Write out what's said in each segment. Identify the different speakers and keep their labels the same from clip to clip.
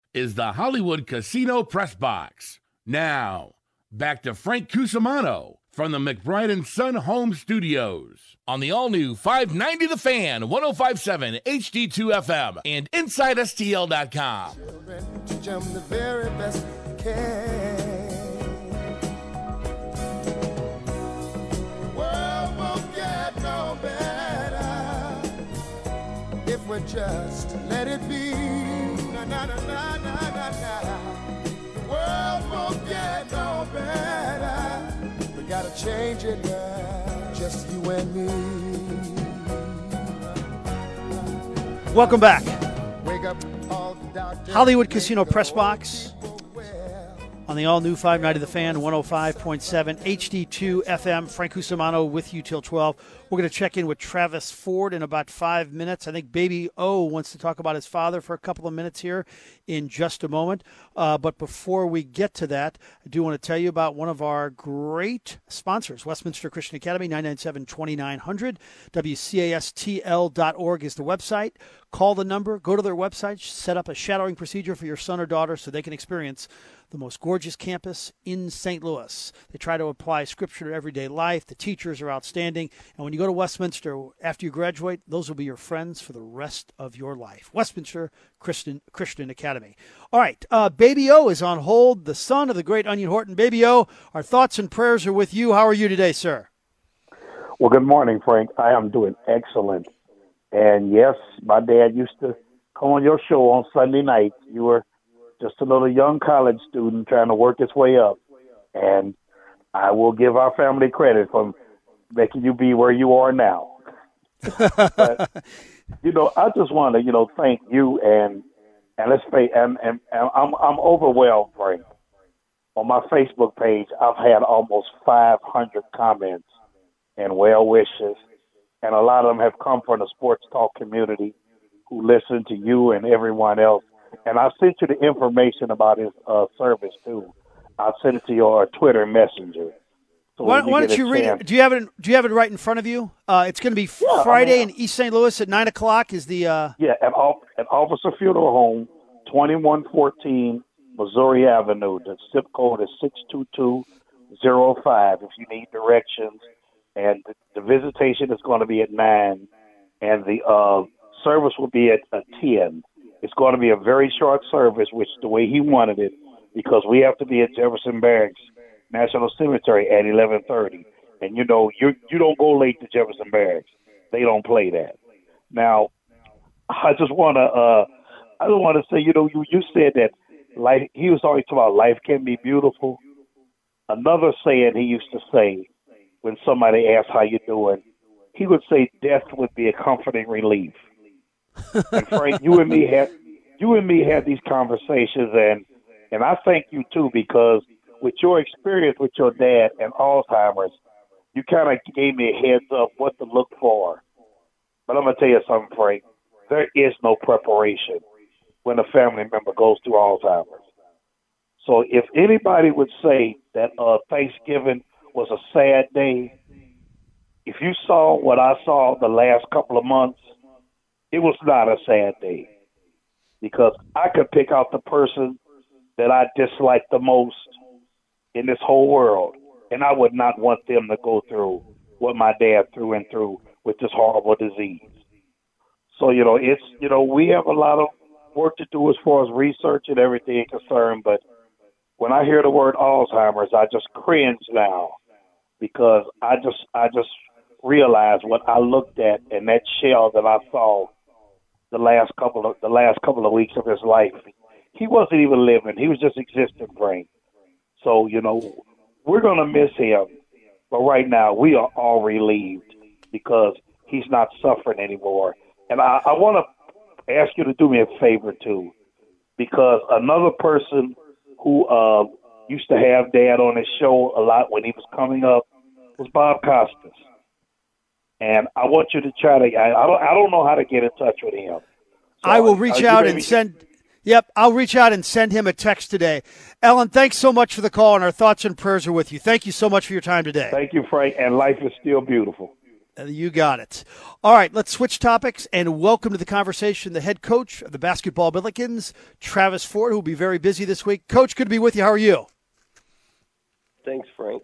Speaker 1: is the Hollywood Casino Press Box. Now, back to Frank Cusimano from the McBride & Son Home Studios on the all-new 590 The Fan, 105.7 HD2 FM, and InsideSTL.com.
Speaker 2: Children, teach them the very best they can. The world won't get no better if we just let it be. Na, na, na, na, na, na, na. The world won't get no better. We gotta change it now, just you and me.
Speaker 3: Welcome back.
Speaker 2: Wake up all the doctors.
Speaker 3: Hollywood Casino Press Box on the all-new 590 The Fan, 105.7 HD2 FM. Frank Cusimano with you till 12. We're going to check in with Travis Ford in about 5 minutes. I think Baby O wants to talk about his father for a couple of minutes here in just a moment. But before we get to that, I do want to tell you about one of our great sponsors, Westminster Christian Academy, 997-2900. WCASTL.org is the website. Call the number, go to their website, set up a shadowing procedure for your son or daughter so they can experience the most gorgeous campus in St. Louis. They try to apply Scripture to everyday life. The teachers are outstanding. And when you go to Westminster, after you graduate, those will be your friends for the rest of your life. Westminster Christian Academy. All right, Baby O is on hold, the son of the great Onion Horton. Baby O, our thoughts and prayers are with you. How are you today, sir?
Speaker 4: Well, good morning, Frank. I am doing excellent. And yes, my dad used to come on your show on Sunday night. You were just a little young college student trying to work his way up. And I will give our family credit for making you be where you are now. But, I just want to, thank you and let's say, and I'm overwhelmed, Frank. On my Facebook page, I've had almost 500 comments and well wishes. And a lot of them have come from the sports talk community who listen to you and everyone else. And I sent you the information about his service, too. I'll send it to your Twitter messenger. So
Speaker 3: why don't you read it? Do you have it right in front of you? It's going to be Friday in East St. Louis at 9 o'clock is the...
Speaker 4: at Officer Funeral Home, 2114 Missouri Avenue. The zip code is 62205 if you need directions. And the visitation is going to be at 9, and the service will be at 10. It's going to be a very short service, which the way he wanted it, because we have to be at Jefferson Barracks National Cemetery at 11:30. And you don't go late to Jefferson Barracks. They don't play that. Now, I just want to say, you said that life. He was always talking about life can be beautiful. Another saying he used to say, when somebody asked how you doing, he would say death would be a comforting relief. And Frank, you and me had these conversations, and I thank you too, because with your experience with your dad and Alzheimer's, you kind of gave me a heads up what to look for. But I'm gonna tell you something, Frank. There is no preparation when a family member goes through Alzheimer's. So if anybody would say that Thanksgiving was a sad day, if you saw what I saw the last couple of months, it was not a sad day, because I could pick out the person that I dislike the most in this whole world, and I would not want them to go through what my dad through and through with this horrible disease. So, we have a lot of work to do as far as research and everything concerned, but when I hear the word Alzheimer's, I just cringe now, because I just realized what I looked at in that shell that I saw the last couple of weeks of his life. He wasn't even living; he was just existing, Frank. So we're gonna miss him, but right now we are all relieved because he's not suffering anymore. And I want to ask you to do me a favor too, because another person who used to have Dad on his show a lot when he was coming up was Bob Costas. And I want you to try to. I don't know how to get in touch with him. So
Speaker 3: I will reach out and send. Yep, I'll reach out and send him a text today. Ellen, thanks so much for the call, and our thoughts and prayers are with you. Thank you so much for your time today.
Speaker 4: Thank you, Frank, and life is still beautiful.
Speaker 3: You got it. All right, let's switch topics and welcome to the conversation the head coach of the Basketball Billikens, Travis Ford, who will be very busy this week. Coach, good to be with you. How are you?
Speaker 5: Thanks, Frank.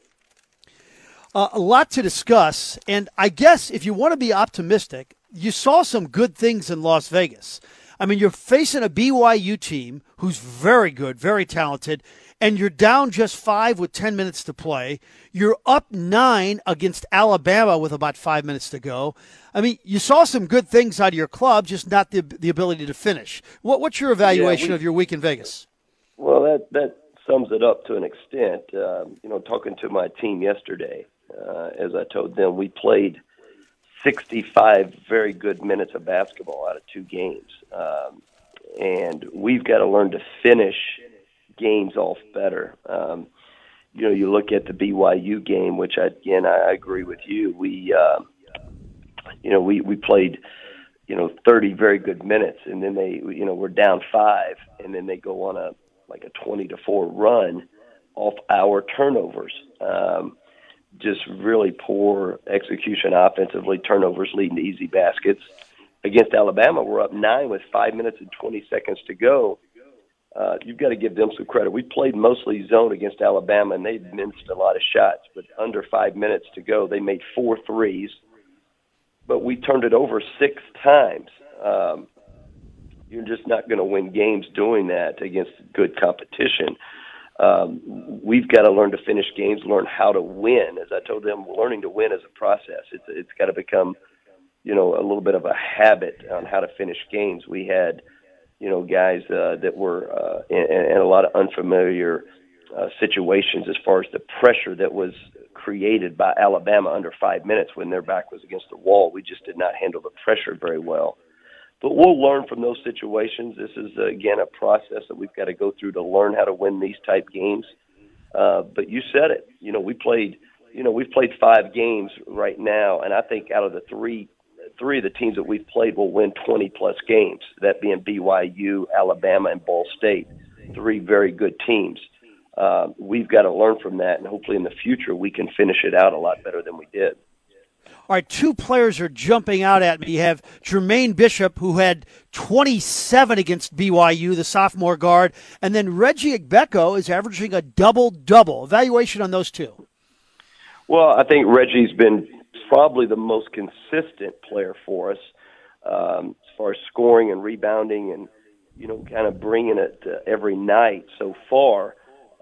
Speaker 3: A lot to discuss, and I guess if you want to be optimistic, you saw some good things in Las Vegas. I mean, you're facing a BYU team who's very good, very talented, and you're down just 5 with 10 minutes to play. You're up 9 against Alabama with about 5 minutes to go. I mean, you saw some good things out of your club, just not the ability to finish. What's your evaluation of your week in Vegas?
Speaker 5: Well, that sums it up to an extent. Talking to my team yesterday, as I told them, we played 65 very good minutes of basketball out of 2 games. And we've got to learn to finish games off better. You look at the BYU game, which I agree with you. We played, 30 very good minutes, and then we're down 5, and then they go on a 20-4 run off our turnovers. Just really poor execution offensively, turnovers leading to easy baskets. Against Alabama, we're up 9 with 5 minutes and 20 seconds to go. You've got to give them some credit. We played mostly zone against Alabama, and they minced a lot of shots. But under 5 minutes to go, they made 4 threes. But we turned it over 6 times. You're just not going to win games doing that against good competition. We've got to learn to finish games, learn how to win. As I told them, learning to win is a process. It's got to become, a little bit of a habit on how to finish games. We had, guys that were in a lot of unfamiliar situations as far as the pressure that was created by Alabama under 5 minutes when their back was against the wall. We just did not handle the pressure very well. But we'll learn from those situations. This is, again, a process that we've got to go through to learn how to win these type games. But you said it. We've played 5 games right now, and I think out of the three of the teams that we've played will win 20-plus games, that being BYU, Alabama, and Ball State, 3 very good teams. We've got to learn from that, and hopefully in the future we can finish it out a lot better than we did.
Speaker 3: All right, 2 players are jumping out at me. You have Jermaine Bishop, who had 27 against BYU, the sophomore guard, and then Reggie Igbeko is averaging a double-double. Evaluation on those 2.
Speaker 5: Well, I think Reggie's been probably the most consistent player for us as far as scoring and rebounding and, kind of bringing it every night so far.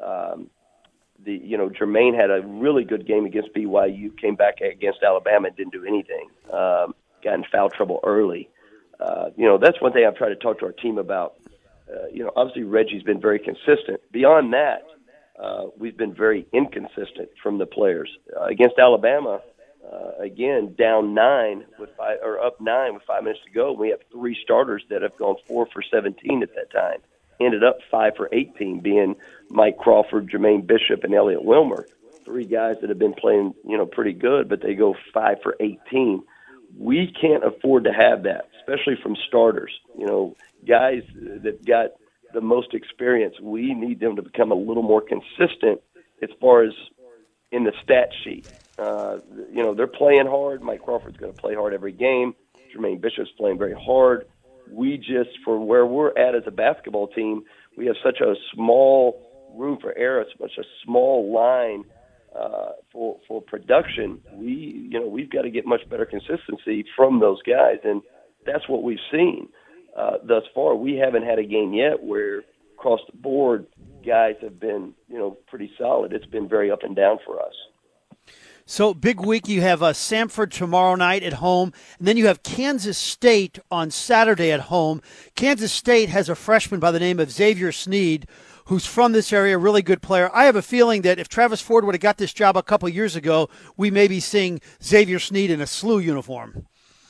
Speaker 5: Jermaine had a really good game against BYU, came back against Alabama and didn't do anything. Got in foul trouble early. That's one thing I've tried to talk to our team about. Obviously Reggie's been very consistent. Beyond that, we've been very inconsistent from the players. Against Alabama, again, down 9 up 9 with 5 minutes to go. We have 3 starters that have gone 4 for 17 at that time. Ended up 5 for 18, being Mike Crawford, Jermaine Bishop, and Elliot Wilmer. 3 guys that have been playing, pretty good, but they go 5 for 18. We can't afford to have that, especially from starters. Guys that got the most experience, we need them to become a little more consistent as far as in the stat sheet. They're playing hard. Mike Crawford's going to play hard every game. Jermaine Bishop's playing very hard. We just, for where we're at as a basketball team, we have such a small room for error, such a small line for production. We've got to get much better consistency from those guys, and that's what we've seen thus far. We haven't had a game yet where across the board guys have been pretty solid. It's been very up and down for us.
Speaker 3: So, big week. You have Samford tomorrow night at home, and then you have Kansas State on Saturday at home. Kansas State has a freshman by the name of Xavier Sneed, who's from this area, really good player. I have a feeling that if Travis Ford would have got this job a couple years ago, we may be seeing Xavier Sneed in a SLU uniform.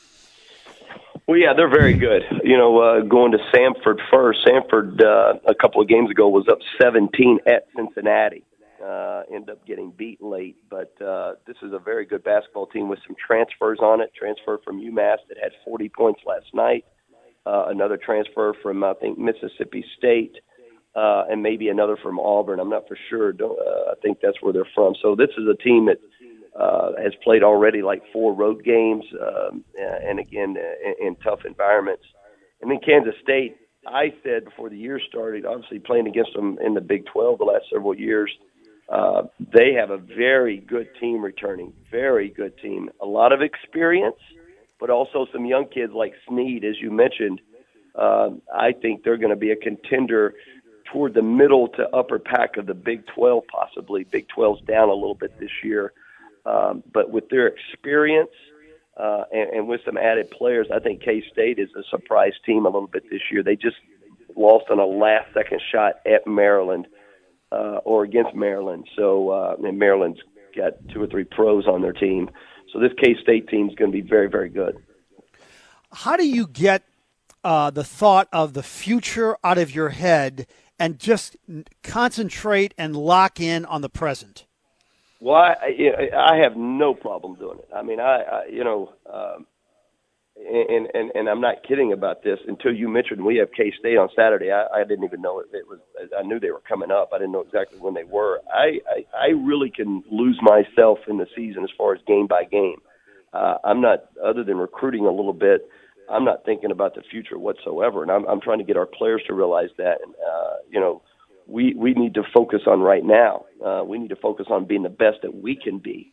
Speaker 5: Well, yeah, they're very good. Going to Samford first. Samford, a couple of games ago, was up 17 at Cincinnati. Ended up getting beat late, but this is a very good basketball team with some transfers on it. Transfer from UMass that had 40 points last night. Another transfer from, I think, Mississippi State, and maybe another from Auburn. I'm not for sure. I think that's where they're from. So this is a team that has played already like 4 road games, and again, in tough environments. And then Kansas State, I said before the year started, obviously playing against them in the Big 12 the last several years, they have a very good team returning, very good team. A lot of experience, but also some young kids like Snead, as you mentioned. I think they're going to be a contender toward the middle to upper pack of the Big 12, possibly. Big 12's down a little bit this year. But with their experience and with some added players, I think K-State is a surprise team a little bit this year. They just lost on a last-second shot at Maryland or against Maryland. So and Maryland's got 2 or 3 pros on their team. So this K-State team is going to be very, very good.
Speaker 3: How do you get the thought of the future out of your head and just concentrate and lock in on the present?
Speaker 5: Well, I have no problem doing it. I mean, and I'm not kidding about this. Until you mentioned we have K-State on Saturday, I didn't even know it was. I knew they were coming up. I didn't know exactly when they were. I really can lose myself in the season as far as game by game. I'm not, other than recruiting a little bit, I'm not thinking about the future whatsoever. And I'm trying to get our players to realize that. And we need to focus on right now. We need to focus on being the best that we can be.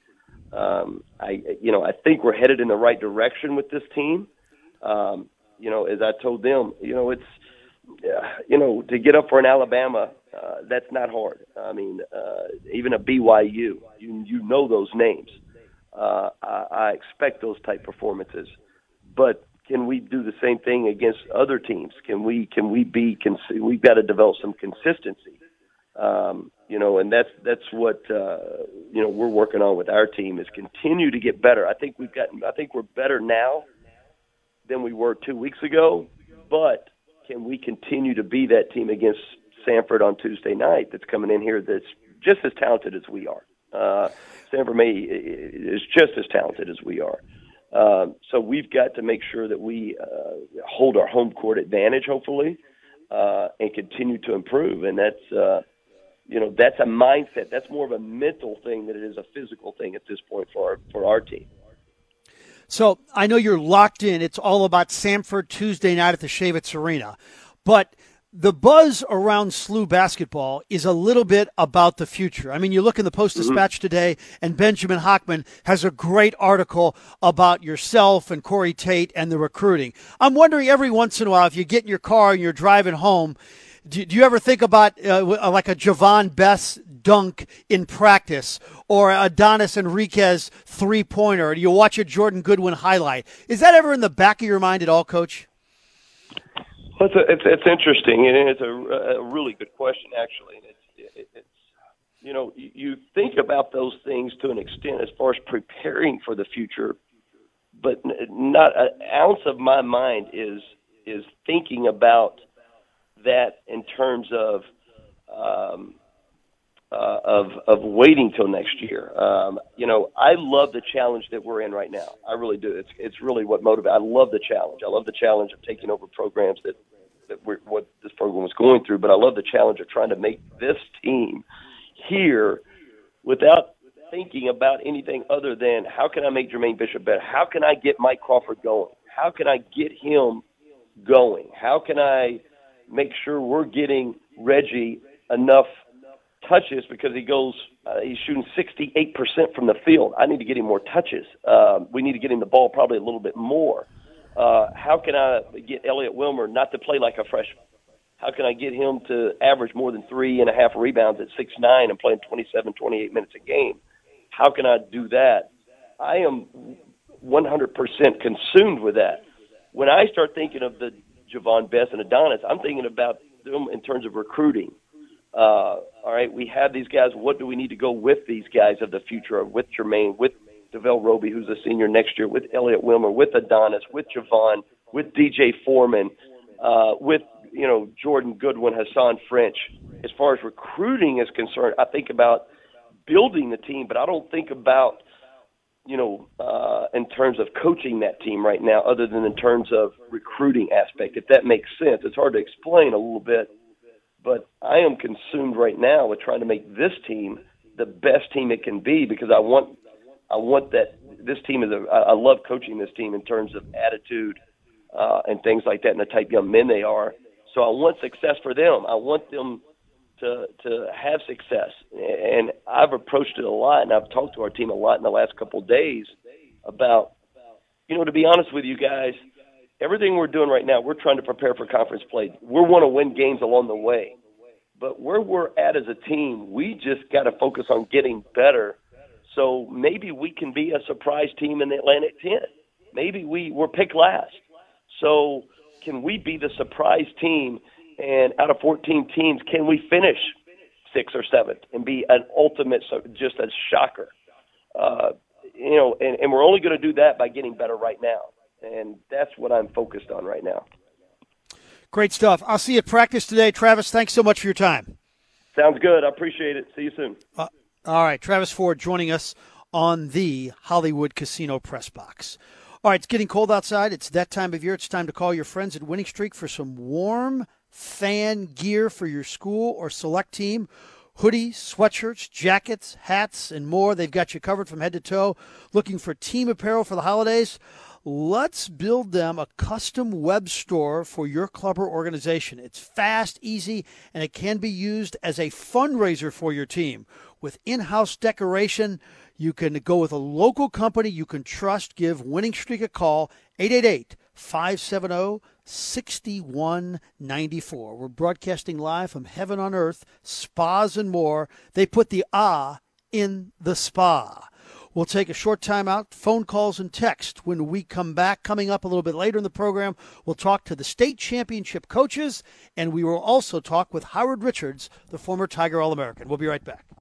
Speaker 5: I think we're headed in the right direction with this team. As I told them, it's, to get up for an Alabama, that's not hard. I mean, even a BYU, you know those names. I expect those type performances, but can we do the same thing against other teams? We've got to develop some consistency. And that's what we're working on with our team, is continue to get better. I think we're better now than we were 2 weeks ago, but can we continue to be that team against Samford on Tuesday night that's coming in here that's just as talented as we are? Samford is just as talented as we are. So we've got to make sure that we hold our home court advantage, hopefully, and continue to improve. And that's a mindset. That's more of a mental thing than it is a physical thing at this point for our team.
Speaker 3: So I know you're locked in. It's all about Samford Tuesday night at the Shavitz Arena. But the buzz around SLU basketball is a little bit about the future. I mean, you look in the Post-Dispatch today, and Benjamin Hockman has a great article about yourself and Corey Tate and the recruiting. I'm wondering, every once in a while, if you get in your car and you're driving home, do you ever think about like a Javon Bess dunk in practice or Adonis Enriquez three-pointer? Or do you watch a Jordan Goodwin highlight? Is that ever in the back of your mind at all, Coach?
Speaker 5: Well, it's interesting, and it's a really good question, actually. It's you think about those things to an extent as far as preparing for the future, but not an ounce of my mind is thinking about that in terms of waiting till next year. I love the challenge that we're in right now. I really do. It's really what motivates. I love the challenge. I love the challenge of taking over programs that what this program was going through, but I love the challenge of trying to make this team here without thinking about anything other than how can I make Jermaine Bishop better? How can I get Mike Crawford going? How can I get him going? How can I make sure we're getting Reggie enough touches, because he's shooting 68% from the field. I need to get him more touches. We need to get him the ball probably a little bit more. How can I get Elliott Wilmer not to play like a freshman? How can I get him to average more than 3.5 rebounds at 6'9" and playing 27, 28 minutes a game? How can I do that? I am 100% consumed with that. When I start thinking of the Javon Bess and Adonis, I'm thinking about them in terms of recruiting. All right, we have these guys. What do we need to go with these guys of the future, with Jermaine, with DeVell Roby, who's a senior next year, with Elliott Wilmer, with Adonis, with Javon, with DJ Foreman, with Jordan Goodwin, Hassan French. As far as recruiting is concerned, I think about building the team, but I don't think about in terms of coaching that team right now, other than in terms of recruiting aspect, if that makes sense. It's hard to explain a little bit, but I am consumed right now with trying to make this team the best team it can be, because I want I want that. This team I love coaching this team in terms of attitude and things like that, and the type of young men they are. So I want success for them. I want them to have success. And I've approached it a lot, and I've talked to our team a lot in the last couple of days about, to be honest with you guys, everything we're doing right now, we're trying to prepare for conference play. We want to win games along the way. But where we're at as a team, we just got to focus on getting better. So maybe we can be a surprise team in the Atlantic 10. Maybe we're picked last. So can we be the surprise team? And out of 14 teams, can we finish 6th or 7th and be an ultimate, just a shocker? And we're only going to do that by getting better right now. And that's what I'm focused on right now.
Speaker 3: Great stuff. I'll see you at practice today. Travis, thanks so much for your time.
Speaker 5: Sounds good. I appreciate it. See you soon.
Speaker 3: All right, Travis Ford joining us on the Hollywood Casino Press Box. All right, it's getting cold outside. It's that time of year. It's time to call your friends at Winning Streak for some warm fan gear for your school or select team. Hoodies, sweatshirts, jackets, hats, and more. They've got you covered from head to toe. Looking for team apparel for the holidays? Let's build them a custom web store for your club or organization. It's fast, easy, and it can be used as a fundraiser for your team. With in-house decoration, you can go with a local company you can trust. Give Winning Streak a call, 888-570-6194. We're broadcasting live from Heaven on Earth, spas and more. They put the in the spa. We'll take a short time out, phone calls and text when we come back. Coming up a little bit later in the program, we'll talk to the state championship coaches, and we will also talk with Howard Richards, the former Tiger All-American. We'll be right back.